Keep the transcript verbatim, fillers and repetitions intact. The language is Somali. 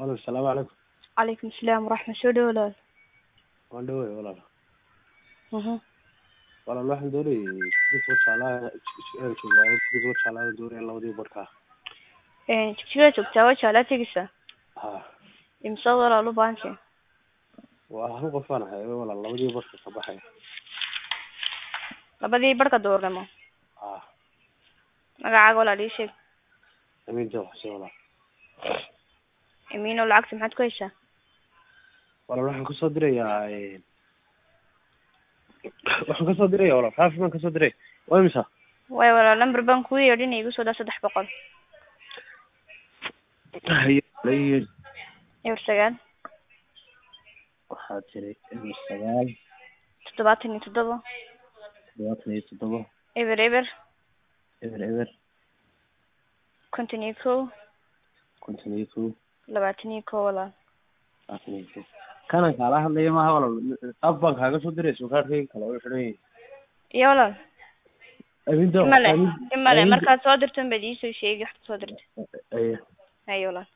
Alo, salaamu calaykum. Calaykum asalaam waraxmat soo dhawo walaal. Waan dhawahay walaal. Mhm. Walaal waxaan doonayay tikidhka Wajaalaha aan joogaa tikidhka Wajaalaha doonaya labadii barka. Ee tikidhka joogtaa Wajaala tigisa. Ha. Imsa walaal u baahan tahay. Waa hal qof aan ahay walaal labadii barka ka baxay. Labadii barka doornimo. Ha. Magacaaga walaal ii sheeg. Amiin jaw xuseen walaal. Amiin oo lacagta maxaad ku haysaa? Walaal waxaan kusoo dirayaa ee waxaan kasoo dirayaa walaal xaafis baan kasoo diray. Waa imisa? Way walaal number baan ku yeedhin igu soo daa saddex boqol. Haye leeyahay. Eber sagaal. Waxaa jiray eber sagaal. Toddobaatan iyo toddoba. Toddobaatan iyo toddoba. Eber eber. Eber eber. Konton iyo kow. Konton iyo kow. Labaatan iyo kow walaal. Labaatan iyo kow. Kanan kaala hadlaya maaha walaal af baan kaaga soo diray suuqaadkayga kale oo xiran yahay. Iyo walaal. Amiin jaw. Imale imale markaad soo dirtan baad ii soo sheegi waxaad soo dirtay. Aye. Ayo walaal.